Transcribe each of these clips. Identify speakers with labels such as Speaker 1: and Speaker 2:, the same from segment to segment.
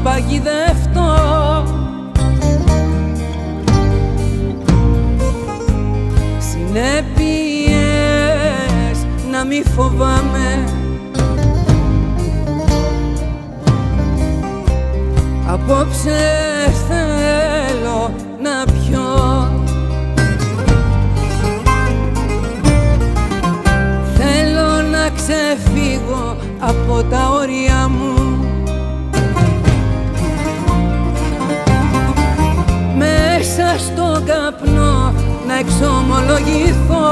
Speaker 1: παγιδευτώ. Συνέπειες να μη φοβάμαι, απόψε θέλω να πιω. Θέλω να ξεφύγω από τα όρια μου, μέσα στον καπνό να εξομολογηθώ.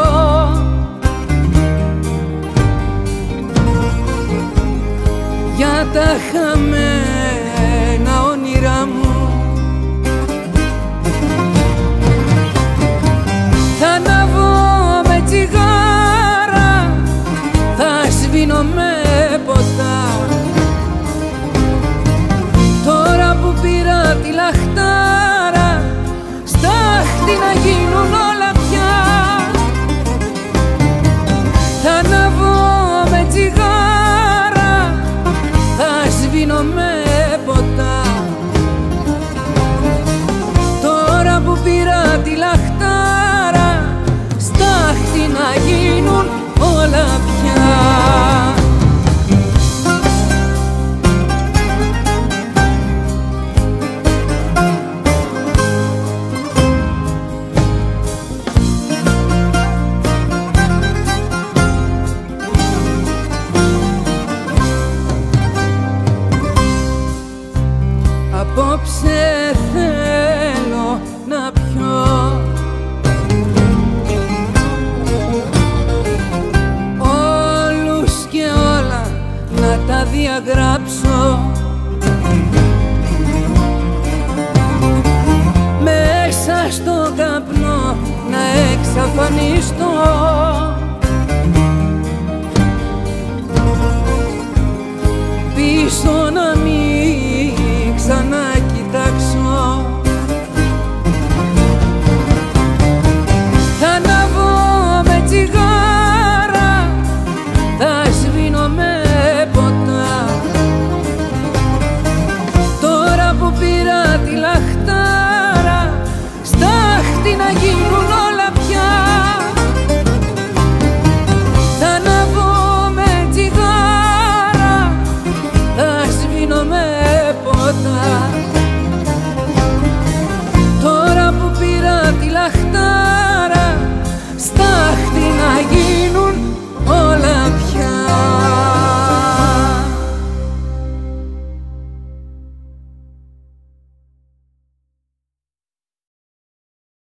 Speaker 1: Για τα χαμένα όνειρά μου. Θα ανάβω με τσιγάρα, θα σβήνω με ποτά. Τώρα που πήρα τη λαχτάρα, στάχτη να γίνουν όλα πια. Θα ανάβω με τσιγάρα, θα σβήνω με ποτά. Τώρα που πήρα τη λαχτάρα, στάχτη να γίνουν όλα πια. Απόψε θέλω να πιω. Όλους και όλα να τα διαγράψω. Μέσα στο καπνό να εξαφανιστώ.